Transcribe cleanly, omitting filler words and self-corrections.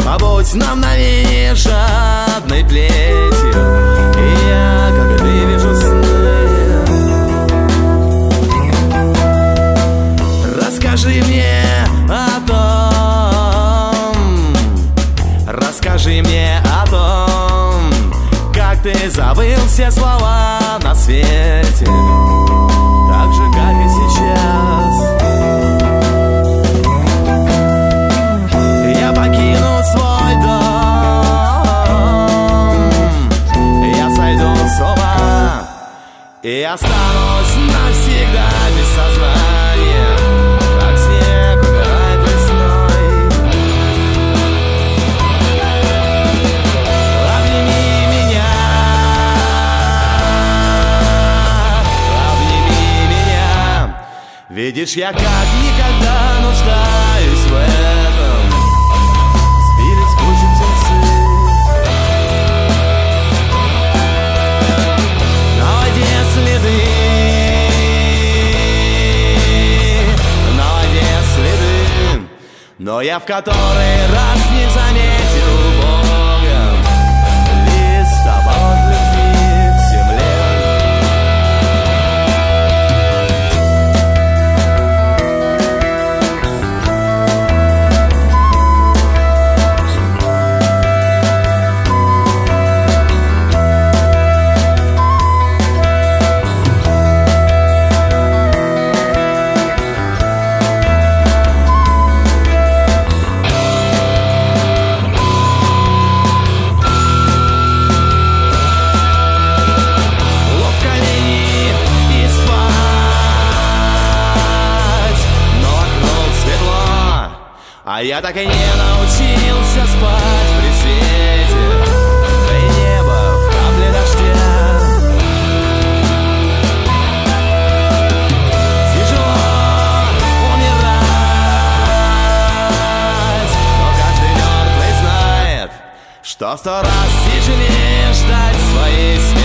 побудь на мгновение жадной плетью, и я, как ты, вижу сны. Расскажи мне о том, расскажи мне о том, как ты забыл все слова на свете, так же, как и сейчас. Я покину свой дом, я сойду с ума и останусь навсегда без сознания, как снег умирает весной. Обними меня, видишь, я как никогда нуждаюсь в этом. Сбились в кучу птенцы, на воде следы, на воде следы, но я в который раз не заметил Бога. Листопад любви к земле. А я так и не научился спать при свете, да и небо в капле дождя. Тяжело умирать, но каждый мертвый знает, что 100 раз тяжелее ждать своей смерти.